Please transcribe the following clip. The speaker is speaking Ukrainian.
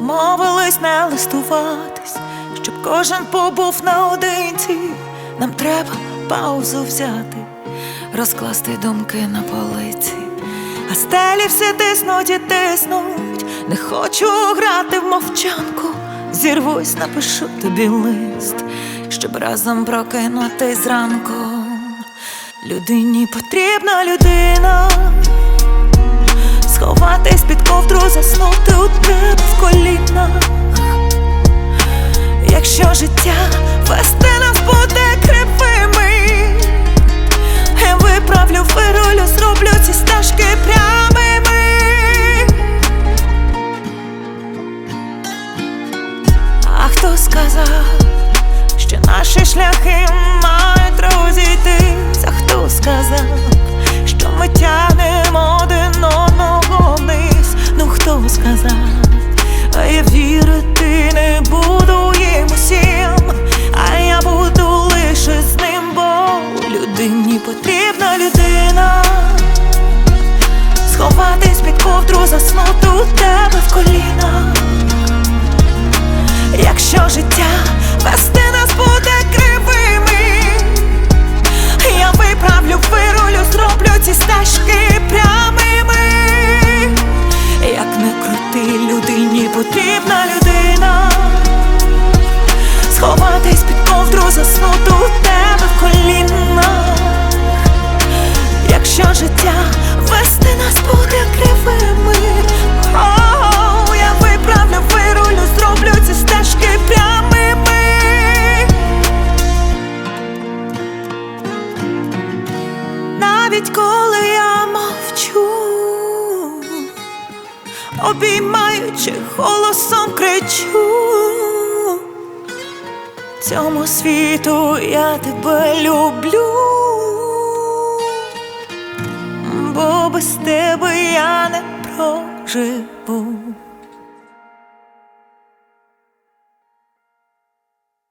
Домовились не листуватись, щоб кожен побув наодинці. Нам треба паузу взяти, розкласти думки на полиці. А стелі всі тиснуть і тиснуть. Не хочу грати в мовчанку. Зірвусь, напишу тобі лист, щоб разом прокинутись зранку. Людині потрібна людина, сховатись під ковдру, заснути у тебе в колінах. Якщо життя вести нас буде кривими, я виправлю, вирулю, зроблю ці стежки прямими. А хто сказав, що наші шляхи мають розійтись? А хто сказав, що ми тягнемо один одного вниз? Ну хто сказав? А я вірити не буду їм усім, а я буду лише з ним, бо людині потрібна людина, сховатись під ковдру, заснути у тебе в колінах. Якщо життя вести нас буде кривими, я виправлю, вирулю, зроблю ці стежки прямими. Як не крути, людині потрібна людина, сховатись під ковдру, заснути у тебе в колінах. Якщо життя вести нас буде кривими, я виправлю, вирулю, зроблю ці стежки прямими. Навіть коли я мовчу, обіймаючи, голосом кричу: цьому світу я тебе люблю, бо без тебе я не проживу.